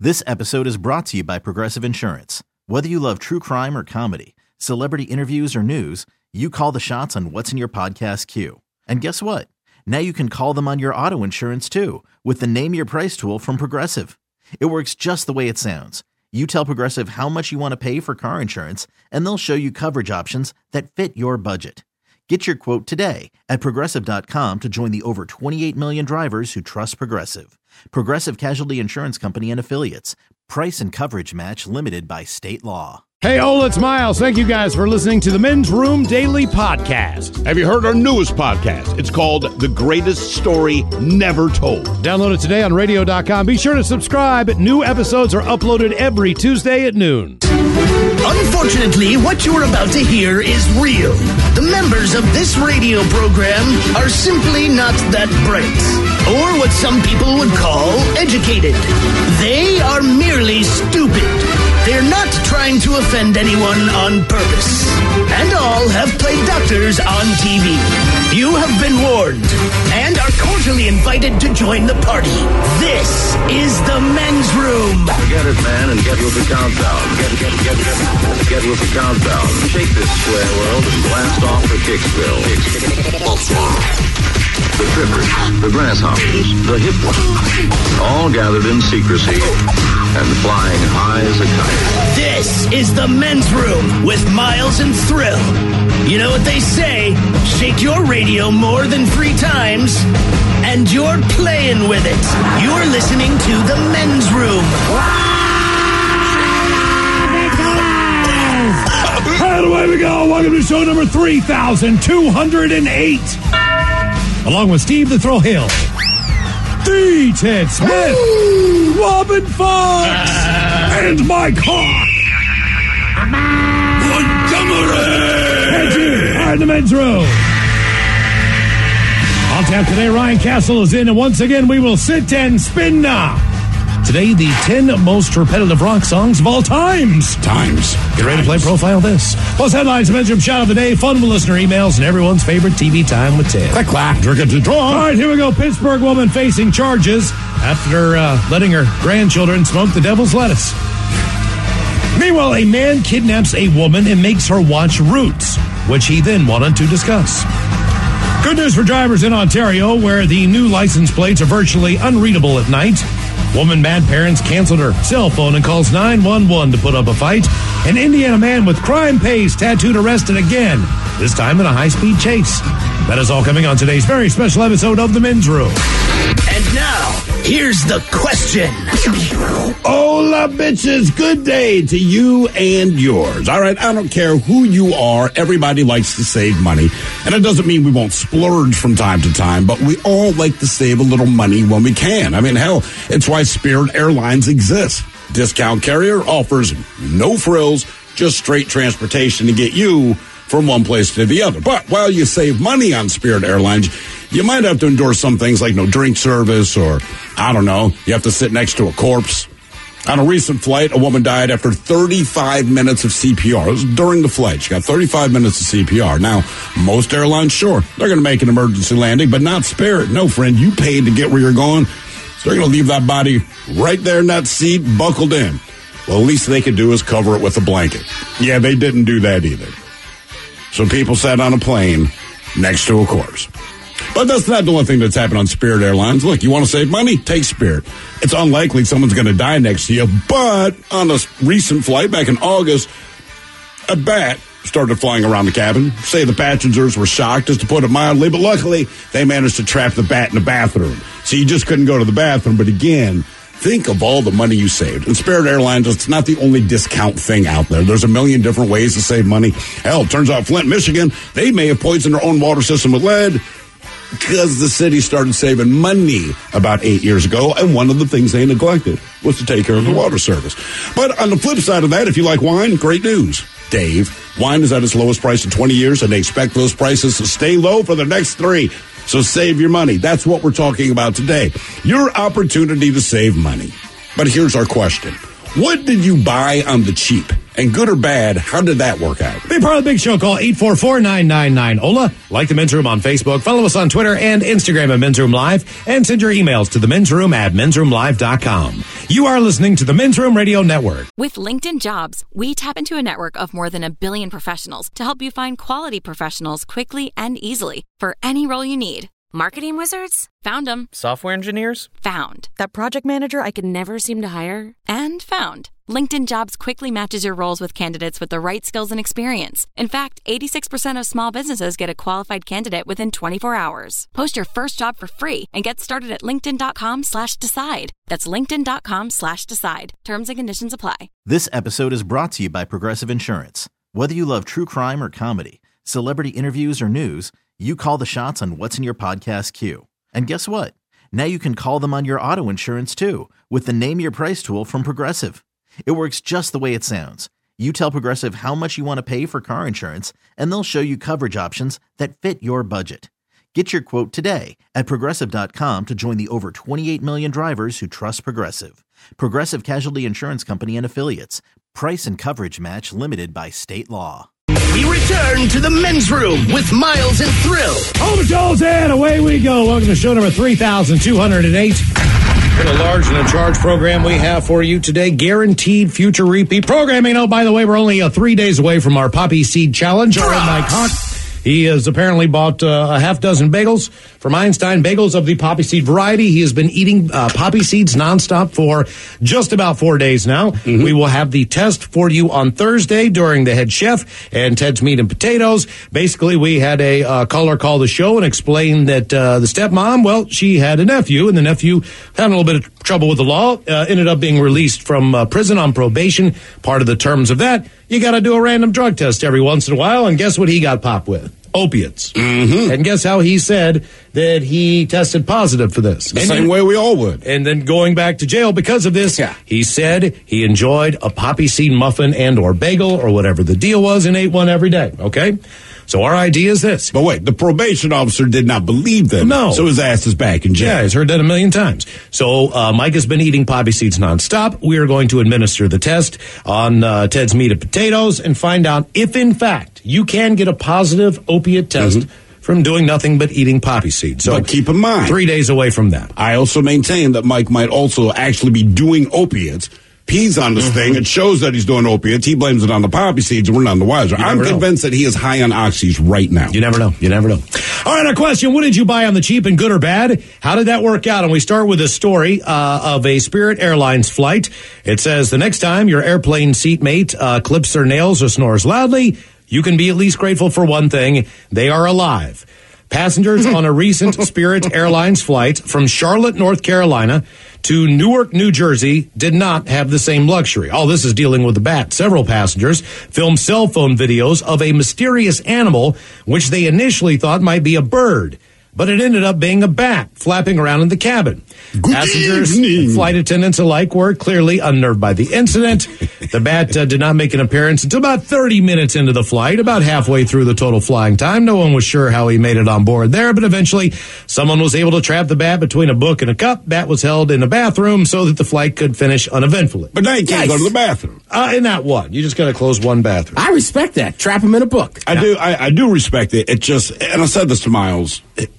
This episode is brought to you by Progressive Insurance. Whether you love true crime or comedy, celebrity interviews or news, you call the shots on what's in your podcast queue. And guess what? Now you can call them on your auto insurance too with the Name Your Price tool from Progressive. It works just the way it sounds. You tell Progressive how much you want to pay for car insurance, and they'll show you coverage options that fit your budget. Get your quote today at Progressive.com to join the over 28 million drivers who trust Progressive. Progressive Casualty Insurance Company and Affiliates. Price and coverage match limited by state law. Hey, Ola, it's Miles. Thank you guys for listening to the Men's Room Daily Podcast. Have you heard our newest podcast? It's called The Greatest Story Never Told. Download it today on radio.com. Be sure to subscribe. New episodes are uploaded every Tuesday at noon. Unfortunately, what you're about to hear is real. The members of this radio program are simply not that bright, or what some people would call educated. They are merely stupid. They're not trying to offend anyone on purpose. And all have played doctors on TV. You have been warned and are cordially invited to join the party. This is the Men's Room. Forget it, man, and get with the countdown. Get with the countdown. Shake this square world and blast off for Kicksville. The trippers, the grasshoppers, the hip ones, all gathered in secrecy and flying high as a kite. This is the Men's Room with Miles and Thrill. You know what they say, shake your radio more than 3 times, and you're playing with it. You're listening to the Men's Room. And away we go. Welcome to show number 3,208. Along with Steve the Thrill Hill, D. Ted Smith, Robin Fox, and Mike Hawk. Montgomery! And you are in the Men's Room. On tap today, Ryan Castle is in, and once again, we will sit and spin now. Today, the 10 most repetitive rock songs of all times. Get ready to play Profile This. Plus headlines, Men's Room Shot of the Day, fun with listener emails, and everyone's favorite TV time with Ted. Clack, drink it to draw. All right, here we go. Pittsburgh woman facing charges after letting her grandchildren smoke the devil's lettuce. Meanwhile, a man kidnaps a woman and makes her watch Roots, which he then wanted to discuss. Good news for drivers in Ontario, where the new license plates are virtually unreadable at night. Woman mad parents canceled her cell phone and calls 911 to put up a fight. An Indiana man with crime pays tattooed arrested again, this time in a high-speed chase. That is all coming on today's very special episode of The Men's Room. And now, here's the question. Hola, bitches. Good day to you and yours. All right, I don't care who you are. Everybody likes to save money. And it doesn't mean we won't splurge from time to time, but we all like to save a little money when we can. I mean, hell, it's why Spirit Airlines exists. Discount carrier offers no frills, just straight transportation to get you from one place to the other. But while you save money on Spirit Airlines, you might have to endure some things like no drink service, or, I don't know, you have to sit next to a corpse. On a recent flight, a woman died after 35 minutes of CPR. It was during the flight. She got 35 minutes of CPR. Now, most airlines, sure, they're going to make an emergency landing, but not Spirit. No, friend, you paid to get where you're going, so they're going to leave that body right there in that seat, buckled in. Well, the least they could do is cover it with a blanket. Yeah, they didn't do that either. So people sat on a plane next to a corpse. But that's not the only thing that's happened on Spirit Airlines. Look, you want to save money? Take Spirit. It's unlikely someone's going to die next to you, but on a recent flight back in August, a bat started flying around the cabin. Say the passengers were shocked, just to put it mildly, but luckily they managed to trap the bat in the bathroom. So you just couldn't go to the bathroom, but again, think of all the money you saved. And Spirit Airlines, it's not the only discount thing out there. There's a million different ways to save money. Hell, turns out Flint, Michigan, they may have poisoned their own water system with lead because the city started saving money about 8 years ago, and one of the things they neglected was to take care of the water service. But on the flip side of that, if you like wine, great news. Dave, wine is at its lowest price in 20 years, and they expect those prices to stay low for the next 3. So save your money. That's what we're talking about today. Your opportunity to save money. But here's our question. What did you buy on the cheap? And good or bad, how did that work out? Be part of the big show. Call 844-999-OLA. Like the Men's Room on Facebook. Follow us on Twitter and Instagram at Men's Room Live. And send your emails to the Men's Room at mensroomlive.com. You are listening to the Men's Room Radio Network. With LinkedIn Jobs, we tap into a network of more than 1 billion professionals to help you find quality professionals quickly and easily for any role you need. Marketing wizards? Found them. Software engineers? Found. That project manager I could never seem to hire? And found. LinkedIn Jobs quickly matches your roles with candidates with the right skills and experience. In fact, 86% of small businesses get a qualified candidate within 24 hours. Post your first job for free and get started at linkedin.com/decide. That's linkedin.com/decide. Terms and conditions apply. This episode is brought to you by Progressive Insurance. Whether you love true crime or comedy, celebrity interviews or news, you call the shots on what's in your podcast queue. And guess what? Now you can call them on your auto insurance too with the Name Your Price tool from Progressive. It works just the way it sounds. You tell Progressive how much you want to pay for car insurance, and they'll show you coverage options that fit your budget. Get your quote today at Progressive.com to join the over 28 million drivers who trust Progressive. Progressive Casualty Insurance Company and Affiliates. Price and coverage match limited by state law. We return to the Men's Room with Miles and Thrill. Over Joel's head, away we go. Welcome to show number 3,208. What a large and in charge program we have for you today. Guaranteed future repeat programming. Oh, by the way, we're only 3 days away from our Poppy Seed Challenge. Our Mike Hawk. He has apparently bought a half dozen bagels from Einstein Bagels of the poppy seed variety. He has been eating poppy seeds nonstop for just about 4 days now. Mm-hmm. We will have the test for you on Thursday during the head chef and Ted's Meat and Potatoes. Basically, we had a caller call the show and explain that the stepmom, well, she had a nephew, and the nephew had a little bit of trouble with the law, ended up being released from prison on probation. Part of the terms of that, you got to do a random drug test every once in a while, and guess what he got popped with? Opiates. Mm-hmm. And guess how he said that he tested positive for this? The same way we all would. And then going back to jail because of this, he said he enjoyed a poppy seed muffin and or bagel or whatever the deal was and ate one every day, okay? So our idea is this. But wait, the probation officer did not believe them. No. So his ass is back in jail. Yeah, he's heard that a million times. So Mike has been eating poppy seeds nonstop. We are going to administer the test on Ted's Meat and Potatoes and find out if, in fact, you can get a positive opiate test from doing nothing but eating poppy seeds. So but keep in mind, 3 days away from that. I also maintain that Mike might also actually be doing opiates. Pees on this thing. It shows that he's doing opiates. He blames it on the poppy seeds, and we're none the wiser. I'm convinced that he is high on oxys right now. You never know. You never know. All right, our question, what did you buy on the cheap and good or bad? How did that work out? And we start with a story of a Spirit Airlines flight. It says, the next time your airplane seatmate clips their nails or snores loudly, you can be at least grateful for one thing. They are alive. Passengers on a recent Spirit Airlines flight from Charlotte, North Carolina to Newark, New Jersey did not have the same luxury. All this is dealing with the bat. Several passengers filmed cell phone videos of a mysterious animal, which they initially thought might be a bird. But it ended up being a bat flapping around in the cabin. Passengers and flight attendants alike were clearly unnerved by the incident. The bat did not make an appearance until about 30 minutes into the flight, about halfway through the total flying time. No one was sure how he made it on board there, but eventually someone was able to trap the bat between a book and a cup. Bat was held in a bathroom so that the flight could finish uneventfully. But now you can't go to the bathroom. In that one. You just got to close one bathroom. I respect that. Trap him in a book. I do respect it. It just, and I said this to Miles,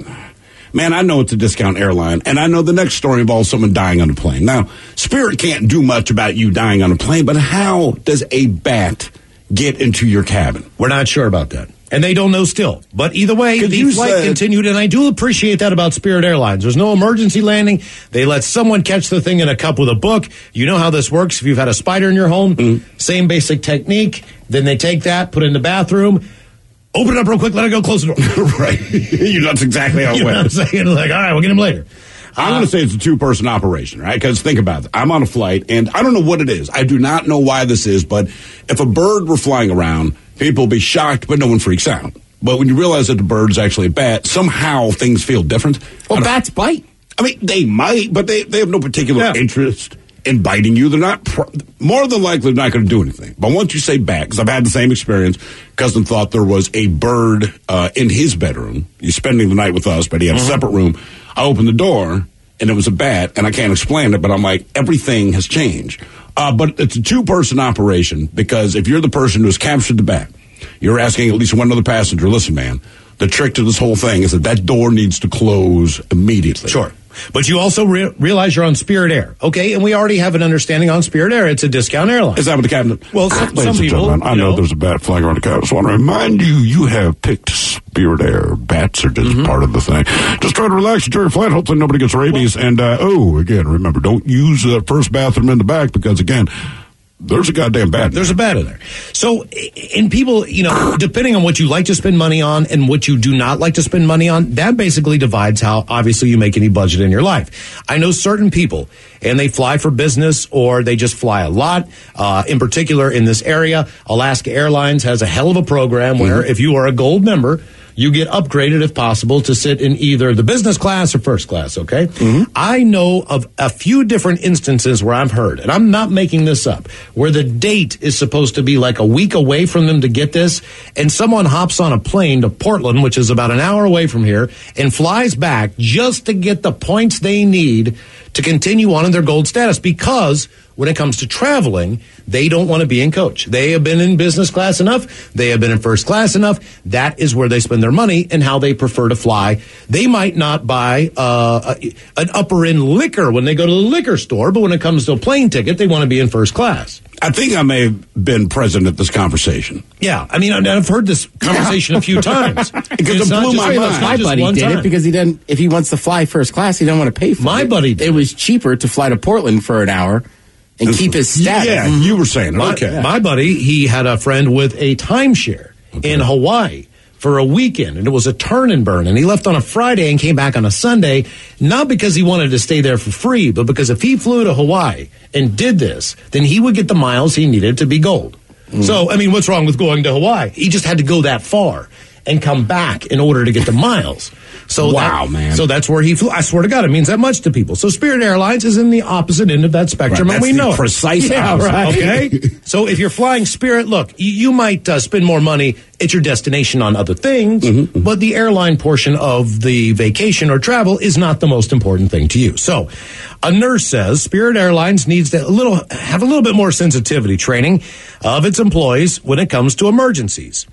man, I know it's a discount airline, and I know the next story involves someone dying on a plane. Now, Spirit can't do much about you dying on a plane, but how does a bat get into your cabin? We're not sure about that. And they don't know still. But either way, the flight continued, and I do appreciate that about Spirit Airlines. There's no emergency landing. They let someone catch the thing in a cup with a book. You know how this works. If you've had a spider in your home, same basic technique. Then they take that, put it in the bathroom, open it up real quick, let it go, close the door. Right. That's exactly how it went. You know what I'm saying? Like, all right, we'll get him later. I'm going to say it's a two-person operation, right? Because think about it. I'm on a flight, and I don't know what it is. I do not know why this is, but if a bird were flying around, people would be shocked, but no one freaks out. But when you realize that the bird is actually a bat, somehow things feel different. Well, bats bite. I mean, they might, but they have no particular interest in biting you. They're not, more than likely, they're not going to do anything. But once you say bat, because I've had the same experience, cousin thought there was a bird in his bedroom. He's spending the night with us, but he had a separate room. I opened the door, and it was a bat, and I can't explain it, but I'm like, everything has changed. But it's a two-person operation, because if you're the person who has captured the bat, you're asking at least one other passenger, listen, man, the trick to this whole thing is that door needs to close immediately. Sure. But you also realize you're on Spirit Air, okay? And we already have an understanding on Spirit Air. It's a discount airline. Is that what the captain? Well, some people. I know there's a bat flying around the cabin. I just want to remind you, you have picked Spirit Air. Bats are just part of the thing. Just try to relax during your flight. Hopefully nobody gets rabies. And, again, remember, don't use the first bathroom in the back because, again, there's a goddamn bat. There's a bat in there. So, and people, depending on what you like to spend money on and what you do not like to spend money on, that basically divides how obviously you make any budget in your life. I know certain people, and they fly for business or they just fly a lot. In particular, in this area, Alaska Airlines has a hell of a program where if you are a gold member, you get upgraded, if possible, to sit in either the business class or first class, okay? I know of a few different instances where I've heard, and I'm not making this up, where the date is supposed to be like a week away from them to get this, and someone hops on a plane to Portland, which is about an hour away from here, and flies back just to get the points they need to continue on in their gold status, because when it comes to traveling, they don't want to be in coach. They have been in business class enough. They have been in first class enough. That is where they spend their money and how they prefer to fly. They might not buy an upper end liquor when they go to the liquor store, but when it comes to a plane ticket, they want to be in first class. I think I may have been present at this conversation. Yeah, I mean, I've heard this conversation a few times. Because it blew my mind. My buddy did it because if he wants to fly first class, he don't want to pay for it. My buddy did. It was cheaper to fly to Portland for an hour and keep his status. Yeah, you were saying, okay. My buddy, he had a friend with a timeshare in Hawaii for a weekend, and it was a turn and burn, and he left on a Friday and came back on a Sunday, not because he wanted to stay there for free, but because if he flew to Hawaii and did this, then he would get the miles he needed to be gold. So, I mean, what's wrong with going to Hawaii? He just had to go that far and come back in order to get the miles. So man. So that's where he flew. I swear to God, it means that much to people. So Spirit Airlines is in the opposite end of that spectrum, and we know it. Precise opposite. Right. Okay? So if you're flying Spirit, look, you might spend more money at your destination on other things, but the airline portion of the vacation or travel is not the most important thing to you. So a nurse says Spirit Airlines needs to have a little bit more sensitivity training of its employees when it comes to emergencies.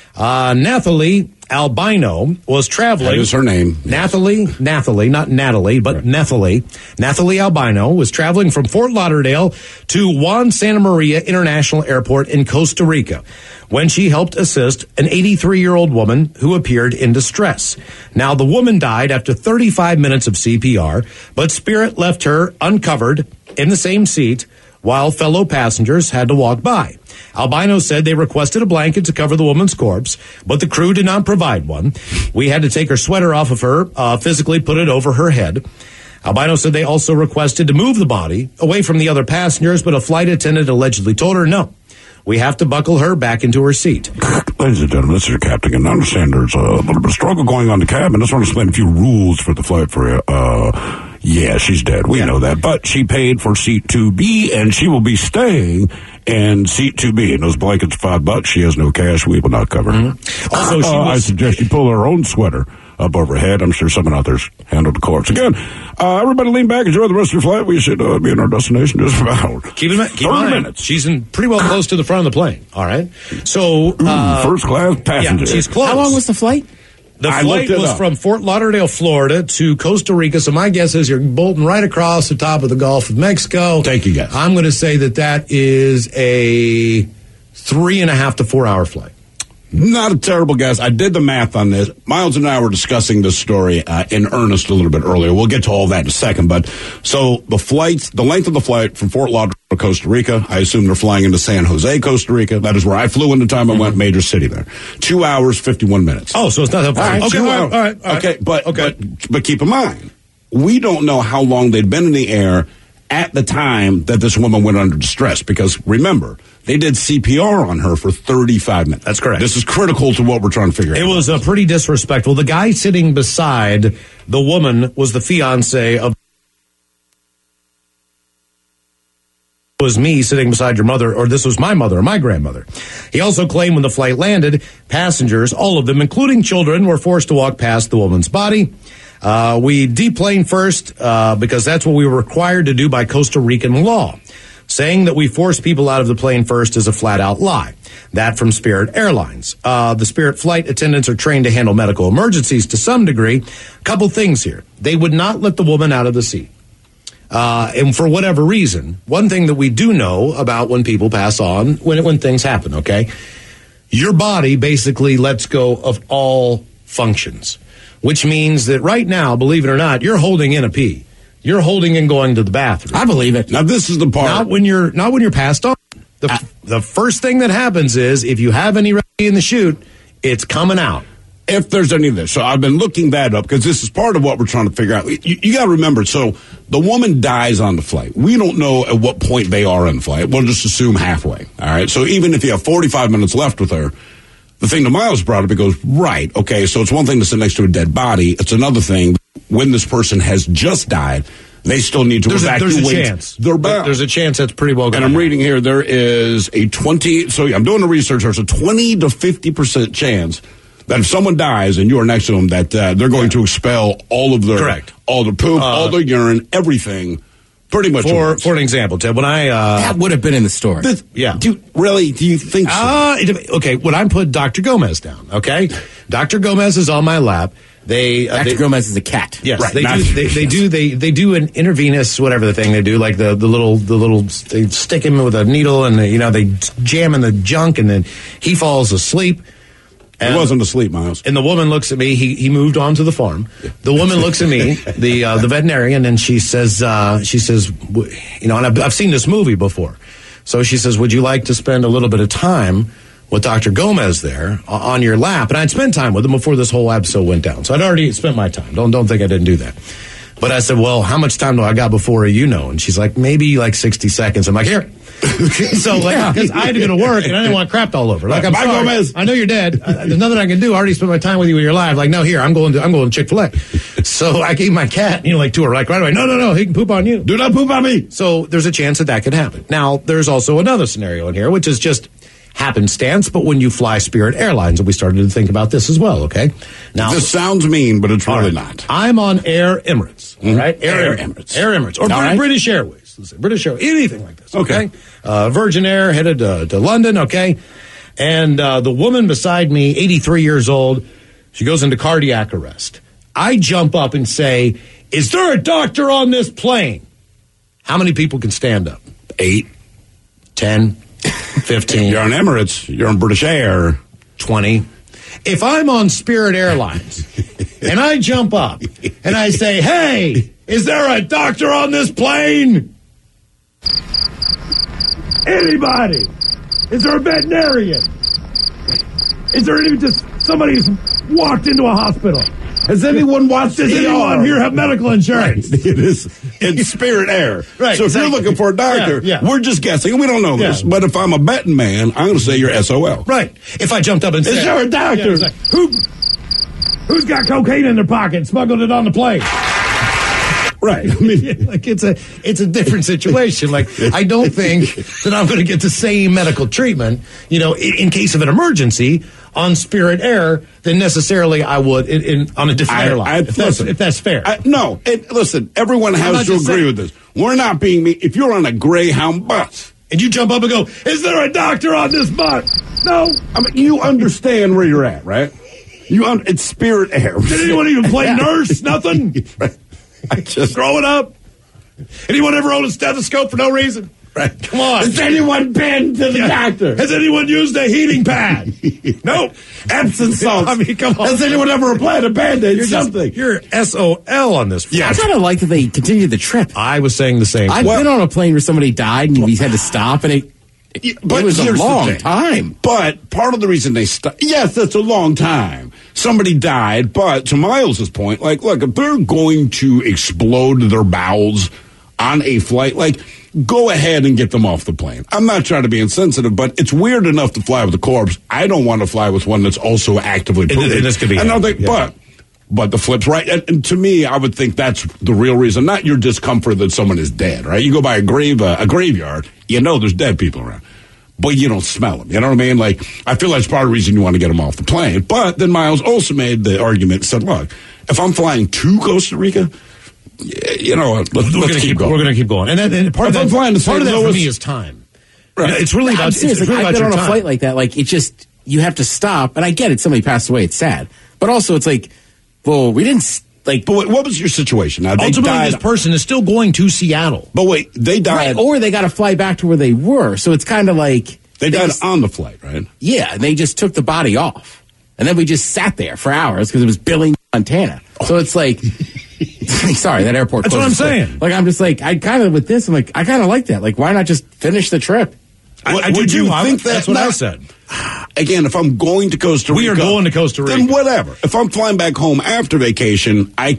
Nathalie Albino was traveling. That is her name. Nathalie, not Natalie, but right. Nathalie Albino was traveling from Fort Lauderdale to Juan Santa Maria International Airport in Costa Rica when she helped assist an 83-year-old woman who appeared in distress. Now, the woman died after 35 minutes of CPR, but Spirit left her uncovered in the same seat while fellow passengers had to walk by. Albino said they requested a blanket to cover the woman's corpse, but the crew did not provide one. We had to take her sweater off of her, physically put it over her head. Albino said they also requested to move the body away from the other passengers, but a flight attendant allegedly told her, no, we have to buckle her back into her seat. Ladies and gentlemen, this is your captain, and I understand there's a little bit of struggle going on in the cabin. I just want to explain a few rules for the flight for you. Yeah, she's dead. We know that. But she paid for seat 2B, and she will be staying in seat 2B. And those blankets are $5. She has no cash. We will not cover her. Also, I suggest you pull her own sweater up over her head. I'm sure someone out there's handled the corpse. Again, everybody lean back. Enjoy the rest of your flight. We should be in our destination just about keep 30 minutes. She's in pretty well close to the front of the plane. All right. So, first class passenger. Yeah, she's close. How long was the flight? The flight was from Fort Lauderdale, Florida to Costa Rica. So my guess is you're bolting right across the top of the Gulf of Mexico. Take your guess. I'm going to say that is a 3.5 to 4 hour flight. Not a terrible guess. I did the math on this. Miles and I were discussing this story in earnest a little bit earlier. We'll get to all that in a second. But so the length of the flight from Fort Lauderdale to Costa Rica, I assume they're flying into San Jose, Costa Rica. That is where I flew in the time I went, major city there. 2 hours, 51 minutes. Oh, so it's not that far. All right. Okay, but keep in mind, we don't know how long they'd been in the air at the time that this woman went under distress, because remember, they did CPR on her for 35 minutes. That's correct. This is critical to what we're trying to figure out. It was pretty disrespectful. The guy sitting beside the woman was the fiance of was me sitting beside your mother, or this was my mother or my grandmother. He also claimed when the flight landed, passengers, all of them, including children, were forced to walk past the woman's body. We deplaned first because that's what we were required to do by Costa Rican law. Saying that we force people out of the plane first is a flat-out lie. That from Spirit Airlines. The Spirit flight attendants are trained to handle medical emergencies to some degree. A couple things here. They would not let the woman out of the seat. And for whatever reason, one thing that we do know about when people pass on, when things happen, okay? Your body basically lets go of all functions, which means that right now, believe it or not, you're holding in a pee. You're holding in going to the bathroom. I believe it. Now, this is the part. Not when you're passed on. The first thing that happens is if you have any ready in the chute, it's coming out. If there's any of this. So I've been looking that up because this is part of what we're trying to figure out. You got to remember, so the woman dies on the flight. We don't know at what point they are in the flight. We'll just assume halfway. All right. So even if you have 45 minutes left with her, the thing that Miles brought up, it goes, right, okay, so it's one thing to sit next to a dead body. It's another thing when this person has just died, they still need to evacuate. There's a chance. There's a chance that's pretty well going to And I'm reading here, there is a 20, so I'm doing the research, there's a 20 to 50% chance that if someone dies and you are next to them, that they're going to expel all of their, all the poop, all the urine, everything, pretty much. For an example, Ted, when I that would have been in the story. Do you think so? Okay, when I put Dr. Gomez down, okay, Dr. Gomez is on my lap. Dr. Gomez is a cat. Yes, right. They do an intravenous whatever the thing they do, like the little they stick him with a needle and they jam in the junk and then he falls asleep. He wasn't asleep, Miles. And the woman looks at me. He moved on to the farm. The woman looks at me, the veterinarian, and she says, and I've seen this movie before. So she says, would you like to spend a little bit of time with Dr. Gomez there on your lap? And I'd spent time with him before this whole episode went down. So I'd already spent my time. Don't think I didn't do that. But I said, well, how much time do I got before And she's like, maybe like 60 seconds. I'm like, here. So, because I had to go to work and I didn't want crapped all over. Like, I'm sorry. Gomez. I know you're dead. There's nothing I can do. I already spent my time with you when you're alive. Like, no, here, I'm going to Chick-fil-A. So I gave my cat, to her, like, right away. No, he can poop on you. Do not poop on me. So there's a chance that could happen. Now, there's also another scenario in here, which is just happenstance, but when you fly Spirit Airlines, and we started to think about this as well, okay? Now, this sounds mean, but it's really not. I'm on Air Emirates, all right? Air Emirates. Or British Airways. British Airways, anything like this, okay? Virgin Air headed to London, okay? And the woman beside me, 83 years old, she goes into cardiac arrest. I jump up and say, is there a doctor on this plane? How many people can stand up? 8, 10, 15. You're on Emirates. You're on British Air. 20. If I'm on Spirit Airlines and I jump up and I say, hey, is there a doctor on this plane? Anybody? Is there a veterinarian? Is there somebody who's walked into a hospital? Has anyone watched this? Does anyone here have medical insurance? Right. It's Spirit Air. Right. So if you're looking for a doctor, we're just guessing. We don't know this. But if I'm a betting man, I'm going to say you're SOL. Right. If I jumped up and said, is there a doctor? Like, who's got cocaine in their pocket and smuggled it on the plane? Right. I mean, like it's a different situation. Like, I don't think that I'm going to get the same medical treatment, in case of an emergency on Spirit Air than necessarily I would on a different airline. If that's fair. No. Listen, everyone has to agree with this. We're not being mean. If you're on a Greyhound bus and you jump up and go, is there a doctor on this bus? No. I mean, you understand where you're at, right? It's Spirit Air. Did anyone even play nurse? Nothing? Right. I just growing up. Anyone ever owned a stethoscope for no reason? Right. Come on. Has anyone been to the doctor? Has anyone used a heating pad? Nope. Epsom salts. I mean, come on. Has anyone ever applied a Band-Aid? Something. You're SOL on this. Yeah. I kind of like that they continued the trip. I was saying the same. I've been on a plane where somebody died and we had to stop and it was a long time. But part of the reason they stopped, yes, that's a long time. Somebody died, but to Miles's point, like, look, if they're going to explode their bowels on a flight, like, go ahead and get them off the plane. I'm not trying to be insensitive, but it's weird enough to fly with a corpse. I don't want to fly with one that's also actively pooping. And this could be. But the flip's right. And to me, I would think that's the real reason, not your discomfort that someone is dead, right? You go by a graveyard, there's dead people around, but you don't smell them. You know what I mean? Like, I feel that's part of the reason you want to get them off the plane. But then Miles also made the argument and said, look, if I'm flying to Costa Rica, you know what? Let's keep going. We're going to keep going. And part of that for me is time. Right. It's really about, I've been on a flight like that. Like, it just, you have to stop. And I get it. Somebody passed away. It's sad. But also, it's like, well, we didn't, like. But what was your situation? Now, ultimately, this person is still going to Seattle. But wait, they died. Right, or they got to fly back to where they were. So it's kind of like. They died on the flight, right? Yeah. And they just took the body off. And then we just sat there for hours because it was Billings, Montana. So it's like. Sorry, that airport. That's what I'm saying. Like, I'm just like, I kind of, with this, I'm like, I kind of like that. Like, why not just finish the trip? Would you think that's what I said. Again, if I'm going to Costa Rica. We are going to Costa Rica. Then whatever. If I'm flying back home after vacation, I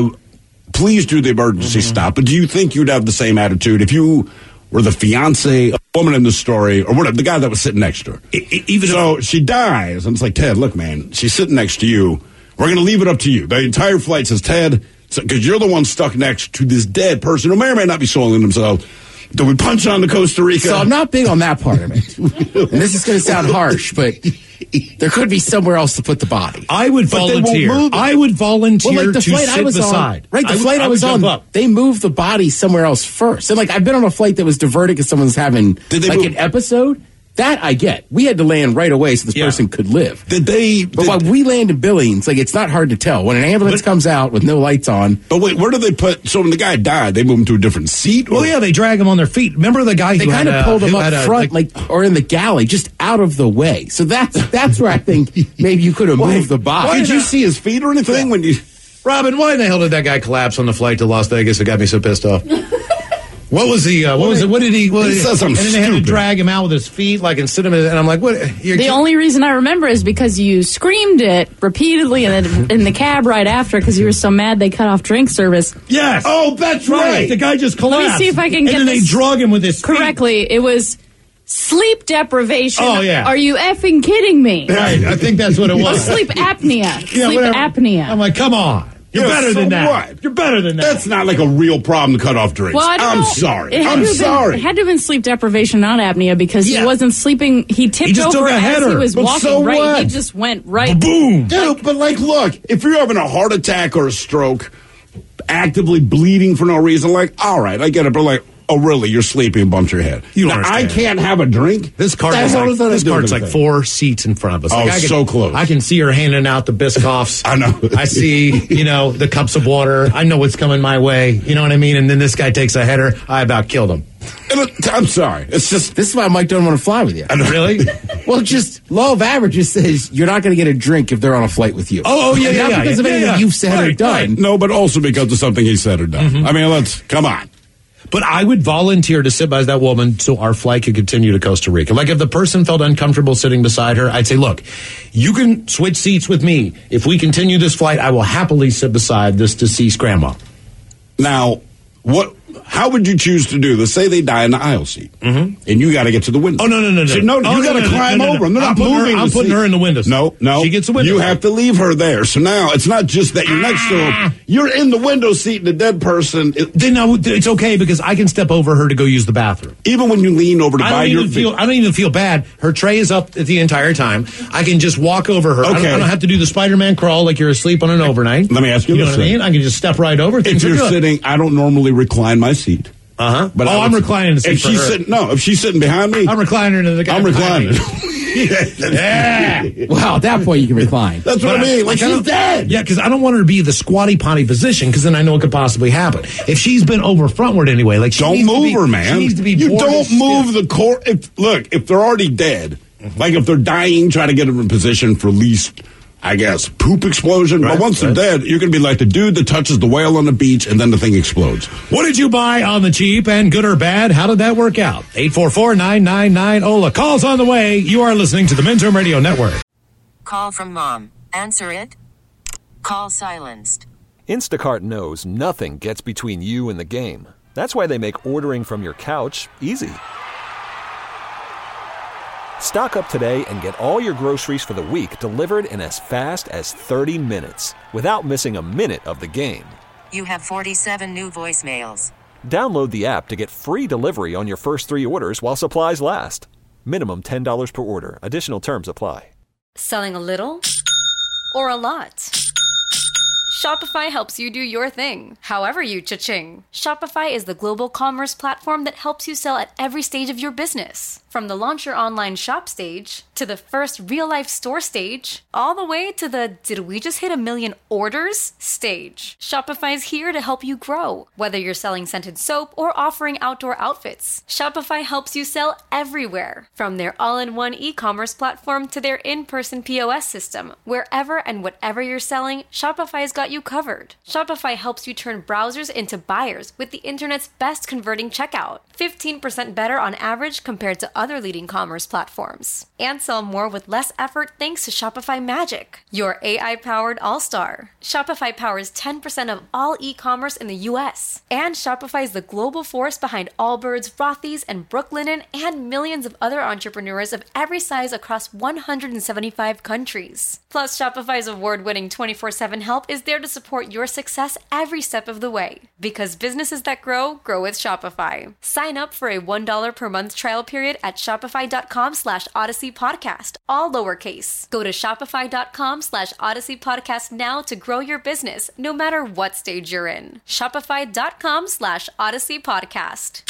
please do the emergency stop. But do you think you'd have the same attitude if you were the fiance, a woman in the story, or whatever, the guy that was sitting next to her? So she dies, and it's like, Ted, look, man, she's sitting next to you. We're going to leave it up to you. The entire flight says, Ted, because you're the one stuck next to this dead person who may or may not be soiling themselves. Do we punch on to Costa Rica? So I'm not big on that part of it. And this is going to sound harsh, but there could be somewhere else to put the body. I would volunteer. I would volunteer well, like the flight I was beside. Right, the flight I was on, they moved the body somewhere else first. And, like, I've been on a flight that was diverted because someone's having, an episode. That I get. We had to land right away so this person could live. But while we land in Billings, like, it's not hard to tell. When an ambulance comes out with no lights on. But wait, where do they put, so when the guy died, they move him to a different seat? Well, yeah, they drag him on their feet. Remember the guy they kind of pulled him up front, or in the galley, just out of the way. So that's where I think maybe you could have moved the body. Did you see his feet or anything when you... Robin, why in the hell did that guy collapse on the flight to Las Vegas? It got me so pissed off. What was the? What did he? He said something and then they had to drag him out with his feet, like, and sit him. And I'm like, what? The only reason I remember is because you screamed it repeatedly in the cab right after because you were so mad they cut off drink service. Yes. Oh, that's right. The guy just collapsed. Let me see if I can get this. And then they drug him with his feet. Correctly. It was sleep deprivation. Oh, yeah. Are you effing kidding me? Right. I think that's what it was. Sleep apnea. Sleep apnea. I'm like, come on. You're better than that. What? You're better than that. That's not like a real problem to cut off drinks. Well, I'm sorry. It had to have been sleep deprivation, not apnea, because he wasn't sleeping. He tipped over as he was walking. So right, what? He just went right. Boom. Dude, but like, look, if you're having a heart attack or a stroke, actively bleeding for no reason, like, all right, I get it, but like, oh, really? You're sleeping and bumped your head. You don't understand. I can't have a drink? This cart's like 4 seats in front of us. Oh, like so close. I can see her handing out the Biscoffs. I know. I see, the cups of water. I know what's coming my way. You know what I mean? And then this guy takes a header. I about killed him. I'm sorry. It's just... This is why Mike doesn't want to fly with you. Really? Well, just law of averages says you're not going to get a drink if they're on a flight with you. Oh, yeah, Not because of anything you've said or done. Right. No, but also because of something he said or done. Mm-hmm. I mean, come on. But I would volunteer to sit by that woman so our flight could continue to Costa Rica. Like, if the person felt uncomfortable sitting beside her, I'd say, look, you can switch seats with me. If we continue this flight, I will happily sit beside this deceased grandma. Now, how would you choose to do this? Say they die in the aisle seat, and you got to get to the window. Oh, no. So, you got to climb over. They're not moving. I'm putting her in the window. No. She gets the window. You have to leave her there. So now it's not just that you're next to her. You're in the window seat and the dead person. It's okay because I can step over her to go use the bathroom. Even when you lean over to buy your food. I don't even feel bad. Her tray is up the entire time. I can just walk over her. Okay. I don't have to do the Spider-Man crawl like you're asleep on an overnight. Let me ask you this. You know what I mean? I can just step right over. If you're sitting, I don't normally recline my seat. But I'm reclining the seat if she's sitting. No, if she's sitting behind me, I'm reclining to the guy. I'm reclining. Yeah. Well, at that point you can recline. That's what I mean. Like, she's dead. Yeah, because I don't want her to be the squatty potty position, because then I know it could possibly happen. If she's been over frontward anyway, like, don't move her, man. She needs to be. You don't move the core. If they're already dead, like if they're dying, try to get them in position for least, I guess, poop explosion. Right, but once they're dead, you're going to be like the dude that touches the whale on the beach and then the thing explodes. What did you buy on the cheap, and good or bad? How did that work out? 844-999-OLA. Calls on the way. You are listening to the Minterm Radio Network. Call from mom. Answer it. Call silenced. Instacart knows nothing gets between you and the game. That's why they make ordering from your couch easy. Stock up today and get all your groceries for the week delivered in as fast as 30 minutes without missing a minute of the game. You have 47 new voicemails. Download the app to get free delivery on your first 3 orders while supplies last. Minimum $10 per order. Additional terms apply. Selling a little or a lot? Shopify helps you do your thing, however you cha-ching. Shopify is the global commerce platform that helps you sell at every stage of your business. From the launch your online shop stage, to the first real-life store stage, all the way to the did we just hit 1 million orders stage. Shopify's here to help you grow. Whether you're selling scented soap or offering outdoor outfits, Shopify helps you sell everywhere. From their all-in-one e-commerce platform to their in-person POS system, wherever and whatever you're selling, Shopify's got you covered. Shopify helps you turn browsers into buyers with the internet's best converting checkout. 15% better on average compared to other leading commerce platforms. And sell more with less effort thanks to Shopify Magic, your AI-powered all-star. Shopify powers 10% of all e-commerce in the U.S. And Shopify is the global force behind Allbirds, Rothy's, and Brooklinen, and millions of other entrepreneurs of every size across 175 countries. Plus, Shopify's award-winning 24/7 help is there to support your success every step of the way. Because businesses that grow with Shopify. Sign up for a $1 per month trial period at shopify.com/Odyssey Podcast, all lowercase. Go to shopify.com/Odyssey Podcast now to grow your business, no matter what stage you're in. Shopify.com/Odyssey Podcast.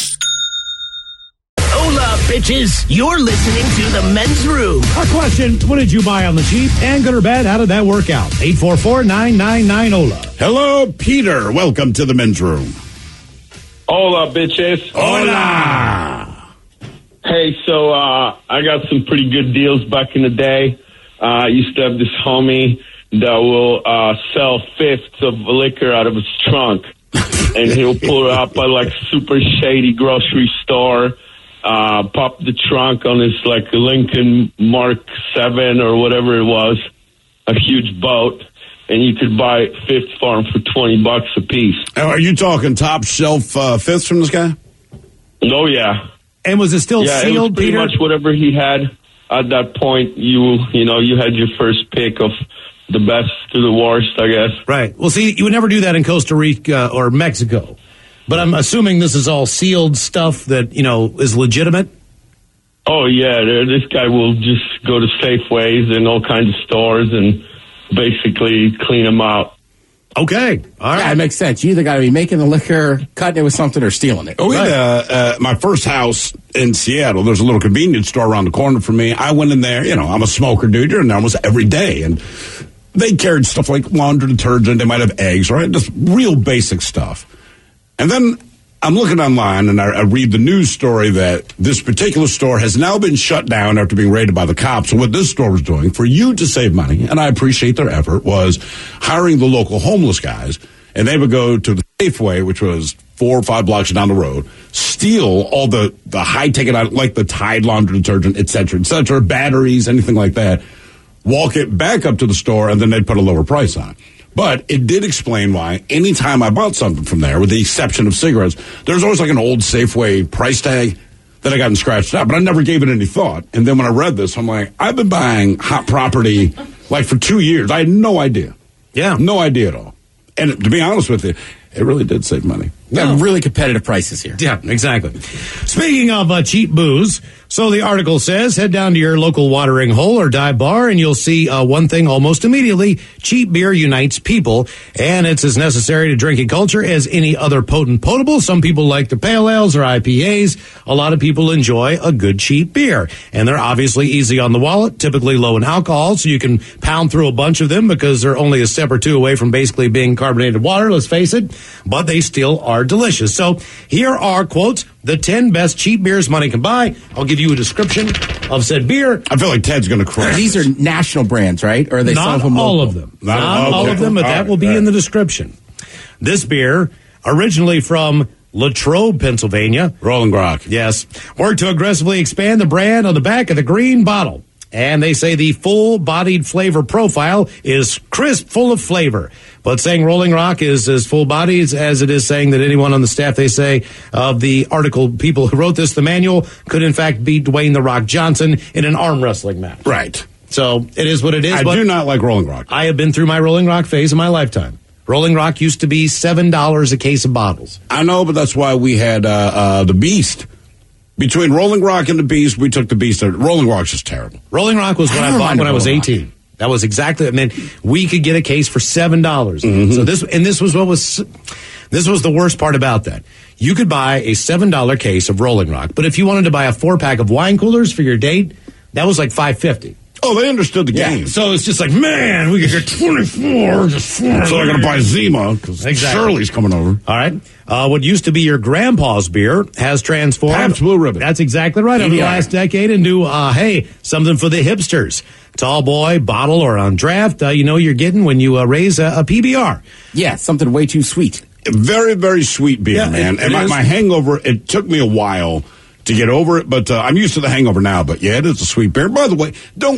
Hola, bitches. You're listening to The Men's Room. Our question, what did you buy on the cheap? And good or bad, how did that work out? 844-999-OLA. Hello, Peter. Welcome to The Men's Room. Hola, bitches. Hola. Hey, so I got some pretty good deals back in the day. I used to have this homie that will sell fifths of liquor out of his trunk. And he'll pull it up at like super shady grocery store, pop the trunk on his like Lincoln Mark 7 or whatever it was, a huge boat, and you could buy fifths for him for $20 a piece. Are you talking top shelf fifths from this guy? Oh, yeah. And was it still sealed, it was pretty Peter? much whatever he had at that point. You had your first pick of the best to the worst, I guess. Right. Well, see, you would never do that in Costa Rica or Mexico. But I'm assuming this is all sealed stuff that, is legitimate? Oh, yeah. This guy will just go to Safeways and all kinds of stores and basically clean them out. Okay. All right. Yeah, it makes sense. You either got to be making the liquor, cutting it with something, or stealing it. Oh, we had my first house in Seattle. There's a little convenience store around the corner from me. I went in there. I'm a smoker, dude. You're in there almost every day. And they carried stuff like laundry detergent. They might have eggs, right? Just real basic stuff. And then I'm looking online, and I read the news story that this particular store has now been shut down after being raided by the cops. So what this store was doing, for you to save money, and I appreciate their effort, was hiring the local homeless guys, and they would go to the Safeway, which was 4 or 5 blocks down the road, steal all the high-ticket items, like the Tide laundry detergent, et cetera, batteries, anything like that, walk it back up to the store, and then they'd put a lower price on it. But it did explain why anytime I bought something from there, with the exception of cigarettes, there's always like an old Safeway price tag that I gotten scratched out, but I never gave it any thought. And then when I read this, I'm like, I've been buying hot property like for 2 years. I had no idea. Yeah. No idea at all. And to be honest with you, it really did save money. Yeah, really competitive prices here. Yeah, exactly. Speaking of cheap booze, so the article says, head down to your local watering hole or dive bar and you'll see one thing almost immediately. Cheap beer unites people, and it's as necessary to drinking culture as any other potent potable. Some people like the pale ales or IPAs. A lot of people enjoy a good cheap beer, and they're obviously easy on the wallet, typically low in alcohol, so you can pound through a bunch of them because they're only a step or two away from basically being carbonated water, let's face it, but they still are delicious. So here are, quotes, the 10 best cheap beers money can buy. I'll give you a description of said beer. I feel like Ted's going to cry. These are national brands, right? Or are they not some of them all local? of them. Not all of them, but that will be in the description. This beer, originally from Latrobe, Pennsylvania. Rolling Rock. Yes. Worked to aggressively expand the brand on the back of the green bottle. And they say the full-bodied flavor profile is crisp, full of flavor. But saying Rolling Rock is as full-bodied as it is saying that anyone on the staff, they say, of the article people who wrote this, the manual, could in fact beat Dwayne The Rock Johnson in an arm wrestling match. Right. So it is what it is. I do not like Rolling Rock. I have been through my Rolling Rock phase in my lifetime. Rolling Rock used to be $7 a case of bottles. I know, but that's why we had the Beast. Between Rolling Rock and the Beast, we took the Beast. Rolling Rock's just terrible. Rolling Rock was what I bought when I was 18. That was exactly. I mean, we could get a case for $7. Mm-hmm. So this was the worst part about that. You could buy a $7 case of Rolling Rock, but if you wanted to buy a 4-pack of wine coolers for your date, that was like $5.50. Oh, they understood the game. So it's just like, man, we could get 24. So I got to buy Zima because Shirley's coming over. All right. What used to be your grandpa's beer has transformed. Pabst Blue Ribbon. That's exactly right. Over the last decade into, something for the hipsters. Tall boy, bottle, or on draft. You're getting when you raise a PBR. Yeah, something way too sweet. Very, very sweet beer, man. And my hangover, it took me a while to get over it, but I'm used to the hangover now. But yeah, it is a sweet beer. By the way,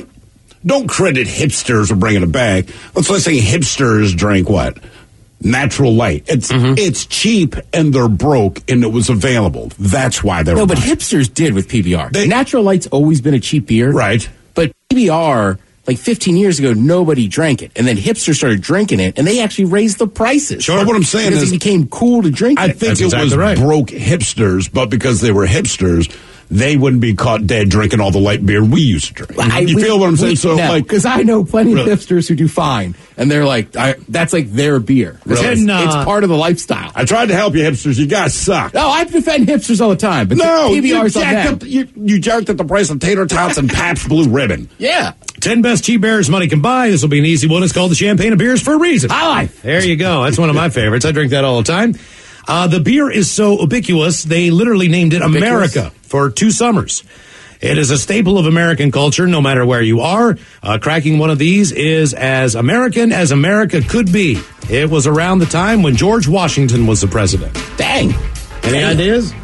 don't credit hipsters for bringing it back. Let's say hipsters drink what? Natural Light. It's cheap and they're broke and it was available. That's why they're but hipsters did with PBR. Natural Light's always been a cheap beer. Right. But PBR, like 15 years ago, nobody drank it. And then hipsters started drinking it and they actually raised the prices. Sure. But what I'm saying is it became cool to drink I think it was broke hipsters, but because they were hipsters, they wouldn't be caught dead drinking all the light beer we used to drink. You feel what I'm saying? Because I know plenty of hipsters who do fine, and they're like, that's like their beer. Really? It's part of the lifestyle. I tried to help you, hipsters. You guys suck. No, I defend hipsters all the time, but PBR's you jacked up the price of tater tots and Pabst Blue Ribbon. Yeah. 10 best cheap beers money can buy. This will be an easy one. It's called the Champagne of Beers for a reason. High life. There you go. That's one of my favorites. I drink that all the time. The beer is so ubiquitous, they literally named it America for 2 summers. It is a staple of American culture, no matter where you are. Cracking one of these is as American as America could be. It was around the time when George Washington was the president. Dang. Any ideas?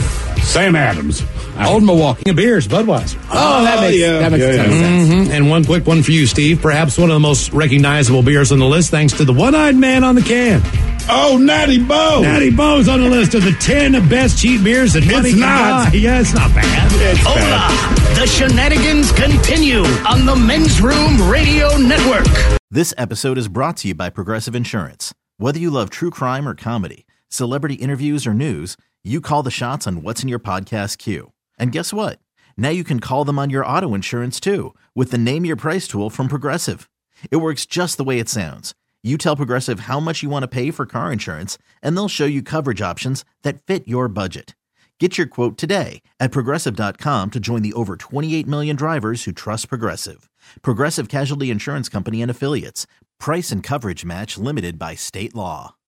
Sam Adams. Old Milwaukee beers, Budweiser. Oh, that makes a ton of sense. Mm-hmm. And one quick one for you, Steve. Perhaps one of the most recognizable beers on the list, thanks to the one-eyed man on the can. Oh, Natty Bo. Natty Bo's on the list of the 10 best cheap beers that money can buy. Yeah, it's not bad. Hola! The shenanigans continue on the Men's Room Radio Network. This episode is brought to you by Progressive Insurance. Whether you love true crime or comedy, celebrity interviews or news, you call the shots on what's in your podcast queue. And guess what? Now you can call them on your auto insurance too with the Name Your Price tool from Progressive. It works just the way it sounds. You tell Progressive how much you want to pay for car insurance, and they'll show you coverage options that fit your budget. Get your quote today at Progressive.com to join the over 28 million drivers who trust Progressive. Progressive Casualty Insurance Company and Affiliates. Price and coverage match limited by state law.